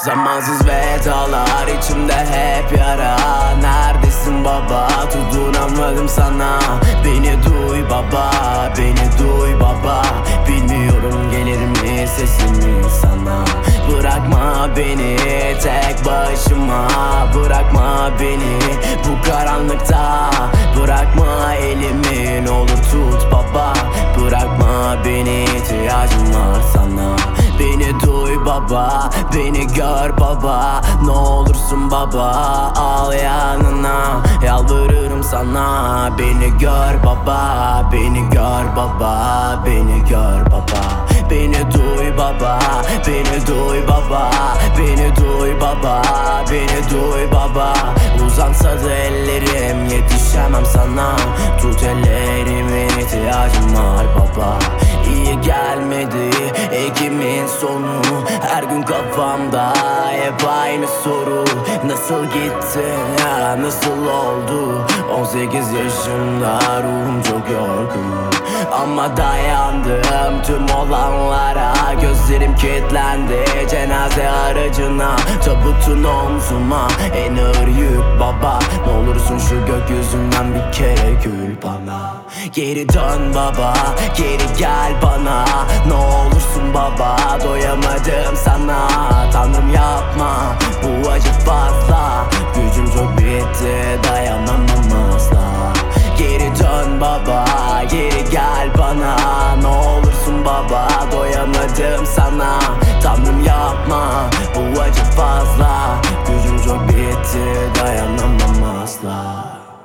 Zamansız vedalar içimde hep yara. Neredesin baba, tutunamadım sana. Beni duy baba, beni duy baba. Bilmiyorum gelir mi sesimi sana. Bırakma beni tek başıma, bırakma beni bu karanlıkta. Bırakma elimi, ne olur tut baba. Bırakma beni, ihtiyacım var sana. Beni duy baba, beni gör baba. Ne olursun baba, al yanına. Yalvarırım sana, beni gör baba. Beni gör baba, beni gör baba. Beni duy baba, beni duy baba. Beni duy baba, beni duy baba. Uzansa da ellerim, yetişemem sana. Tut ellerimi, ihtiyacım var baba. İyi gelmedi Ekim'in sonu. Her gün kafamda hep aynı soru. Nasıl gittin ya, nasıl oldu? 18 yaşımda ruhum çok yorgun. Ama dayandım tüm olanlara. Gözlerim kilitlendi cenaze aracına. Tabutun omzuma en ağır yük baba. Ne olursun şu gökyüzünden bir kere gül bana. Geri dön baba, geri gel bana. Ne olursun baba, doyamadım sana. Tanrım yapma, bu acı fazla. Gücüm çok bitti, dayanamam asla. Geri dön baba, geri gel bana. Ne olursun baba, doyamadım sana. Tanrım yapma, bu acı fazla. Gücüm çok bitti, dayanamam asla.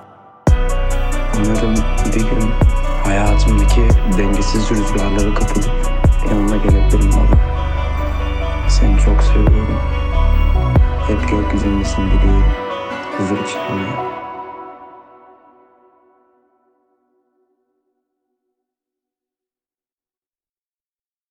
Umarım bir gün hayatımdaki dengesiz rüzgarlara kapılıp yanına gelebilirim baba. Seni çok seviyorum. Hep gökyüzündesin biliyorum. Huzur içindeyim.